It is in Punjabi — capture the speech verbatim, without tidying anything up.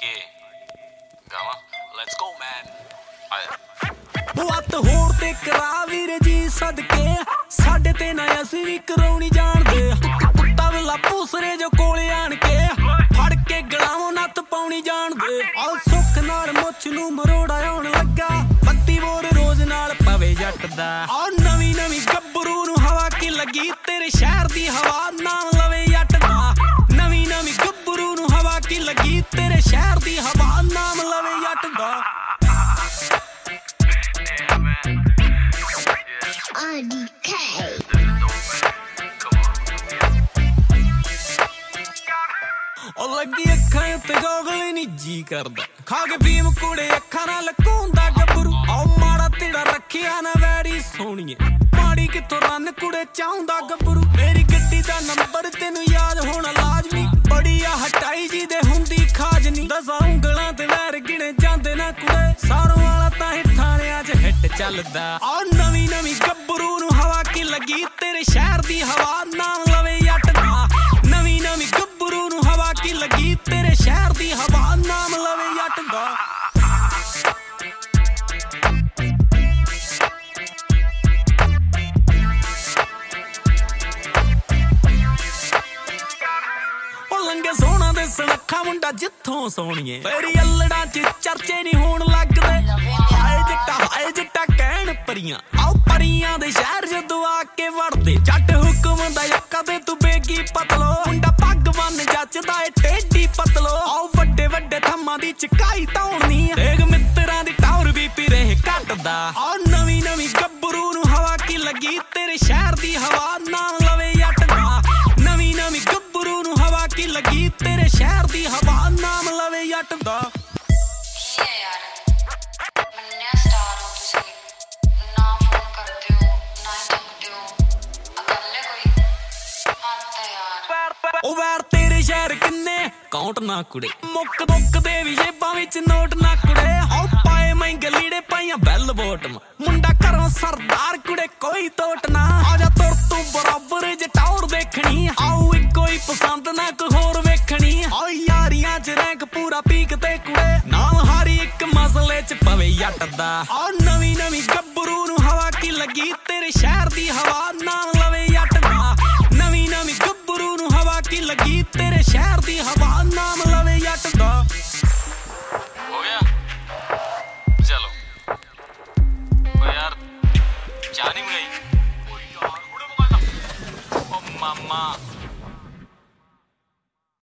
ਕੇ ਗਾਵਾਂ ਲੈਟਸ ਗੋ ਮੈਨ ਹੱਥ ਹੋਣ ਤੇ ਕਰਾ ਵੀਰ ਜੀ ਸਦਕੇ ਸਾਡੇ ਤੇ ਨਾ ਅਸੀਂ ਵੀ ਕਰਾਉਣੀ ਜਾਣਦੇ ਕੁੱਤਾ ਵੇਲਾ ਪੂਸਰੇ ਜੋ ਕੋਲੇ ਆਣ ਕੇ ਫੜ ਕੇ ਗਲਾਵੋਂ ਨੱਤ ਪਾਉਣੀ ਜਾਣਦੇ ਆ ਸੁੱਖ ਨਾਲ ਮੁੱਛ ਨੂੰ ਮਰੋੜਾ ਆਉਣ ਲੱਗਾ ਬੱਤੀ ਬੋਰ ਰੋਜ਼ ਨਾਲ ਪਵੇ ਜੱਟ ਦਾ ਆ ਨਵੀਂ ਨਵੀਂ ਗੱਭਰੂ ਨੂੰ ਹਵਾ ਕੀ ਲੱਗੀ ਤੇਰੇ ਸ਼ਹਿਰ ਦੀ ਹਵਾ ਨਾਮ ਲਵੇ ਜੱਟ ਦਾ ਨਵੀਂ ਨਵੀਂ ਗੱਭਰੂ ਨੂੰ ਹਵਾ ਕੀ ਲੱਗੀ ਤੇਰੇ ਸ਼ਹਿਰ ਦੀ ਹਵਾ ਨਾਮ ਲਵੇ ਜੱਟ ਦਾ ਉਹ ਲੱਗੀ ਅੱਖਾਂ ਉੱਤੇ ਗੋਗਲ ਨੀ ਜੀ ਕਰਦਾ ਖਾ ਕੇ ਭੀਮ ਕੁੜੇ ਅੱਖਾਂ ਨਾਲ ਲਕੋਂਦਾ ਗੱਭਰੂ ਆਹ ਮਾੜਾ ਤੇੜਾ ਰੱਖਿਆ ਨਾ ਵੈਰੀ ਸੋਹਣੀਏ ਮਾੜੀ ਕਿੱਥੋਂ ਰੰਨ ਕੁੜੇ ਚਾਹੁੰਦਾ ਗੱਭਰੂ ਮੇਰੀ ਗੱਡੀ ਦਾ ਨੰਬਰ ਤੈਨੂੰ ਯਾਦ ਹੋਣਾ ਲਾਜ਼ਮੀ ਬੜੀ ਆ ਹਟਾਈ ਜੀ ਦੇ ਹੁੰਦੀ ਖਾਜ ਨੀ ਦਸਾਂ ਉਂਗਲਾਂ ਤੇ ਵੈਰ ਗਿਣੇ ਜਾਂਦੇ ਨਾ ਕੁੜੇ ਸਾਰੋਂ ਵਾਲਾ ਤਾਂ ਹੀ ਥਾਣਿਆਂ 'ਚ ਹਿੱਟ ਚੱਲਦਾ ਆਹ ਨਵੀਂ ਨਵੀਂ ਗੱਭਰੂ ਨੂੰ ਹਵਾ ਕੀ ਲੱਗੀ ਤੇਰੇ ਸ਼ਹਿਰ ਦੀ ਹਵਾ ਨਾਮ ਲਵੇ ਜੱਟ ਦਾ ਨਵੀਂ ਨਵੀਂ ਗੱਭਰੂ ਨੂੰ ਹਵਾ ਕੀ ਲੱਗੀ ਤੇਰੇ ਸ਼ਹਿਰ ਦੀ ਹਵਾ ਨਾਮ ਲਵੇ ਜੱਟ ਦਾ ਸੋਹਣਾ ਦੇ ਸੁਨੱਖਾ ਮੁੰਡਾ ਜਿੱਥੋਂ ਸੋਹਣੀਏ ਫੇਰੀ ਅਲੜਾਂ 'ਚ ਚਰਚੇ ਨਹੀਂ ਹੋਣ ਲੱਗਦੇ ਹਾਏ ਜੱਟਾ ਹਾਏ ਜੱਟਾ ਕਹਿਣ ਪਰੀਆਂ ਆਓ ਪਰੀਆਂ ਦੇ ਸ਼ਹਿਰ ਜਦੋਂ ਆ ਕੇ ਵੜਦੇ ਜੱਟ ਹੁਕਮ ਦਾ ਯੱਕਾ ਤੇ ਤੂੰ ਬੇਗੀ ਪਤਲੋ ਮੁੰਡਾ ਪੱਗ ਬੰਨ ਜੱਚਦਾ ਏ ਟੇਢੀ ਪਤਲੋ ਆਓ ਵੱਡੇ ਵੱਡੇ ਥੰਮਾਂ ਦੀ ਚਕਾਈ ਧੌਣੀ ਦੇਖ ਮਿੱਤਰਾਂ ਦੀ ਟਾਵਰ ਵੀ ਪੀ ਰਹੇ ਘਟਦਾ ਆਓ ਨਵੀਂ ਨਵੀਂ ਗੱਭਰੂ ਨੂੰ ਹਵਾ ਕੀ ਲੱਗੀ ਤੇਰੇ ਸ਼ਹਿਰ ਦੀ ਹਵਾ ਨਾਮ ਲਵੇ ਜੱਟ ਦਾ ਨਵੀਂ ਨਵੀਂ ਗੱਭਰੂ ਨੂੰ ਹਵਾ ਕੀ ਲੱਗੀ ਤੇਰੇ ਸ਼ਹਿਰ ਦੀ ਹਵਾ ਨਾਮ ਲਵੇ ਜੱਟ ਦਾ ਉਹ ਵੈਰ ਤੇਰੇ ਸ਼ਹਿਰ ਕਿੰਨੇ ਕਾਊਂਟ ਨਾ ਕੁੜੇ ਮੁੱਕ ਮੁੱਕ ਦੇ ਵੀ ਜੇਬਾਂ ਵਿੱਚ ਨੋਟ ਨਾ ਕੁੜੇ ਆਓ ਪਾਏ ਮਹਿੰਗੇ ਲੀੜੇ ਪਾਈਆਂ ਬੈਲ ਬੋਟਮ ਮੁੰਡਾ ਘਰੋਂ ਸਰਦਾਰ ਕੁੜੇ ਕੋਈ ਤੋਟ ਨਾ ਆ ਜਾ ਤੁਰ ਤੂੰ ਬਰਾਬਰ ਜੇ ਟਾਵਰ ਦੇਖਣੀ ਆਓ ਇੱਕੋ ਹੀ ਪਸੰਦ ਨਾ ਕੋਈ ਹੋਰ ਵੇਖਣੀ ਆਓ ਯਾਰੀਆਂ 'ਚ ਰੈਂਕ ਪੂਰਾ ਪੀਕ ਤੇ ਕੁੜੇ ਨਾਮ ਹਾਰੀ ਇੱਕ ਮਸਲੇ 'ਚ ਪਵੇ ਜੱਟ ਦਾ ਆਓ ਨਵੀਂ ਨਵੀਂ ਗੱਭਰੂ ਨੂੰ ਹਵਾ ਕੀ ਲੱਗੀ ਤੇਰੇ ਸ਼ਹਿਰ ਦੀ ਹਵਾ ਨਾਮ ਲਵੇ ਜੱਟ ਦਾ ਨਵੀਂ ਨਵੀਂ ਗੱਭਰੂ ਨੂੰ ਹਵਾ ਕੀ ਲੱਗੀ ਤੇਰੇ ਸ਼ਹਿਰ ਦੀ ਹਵਾ ਨਾ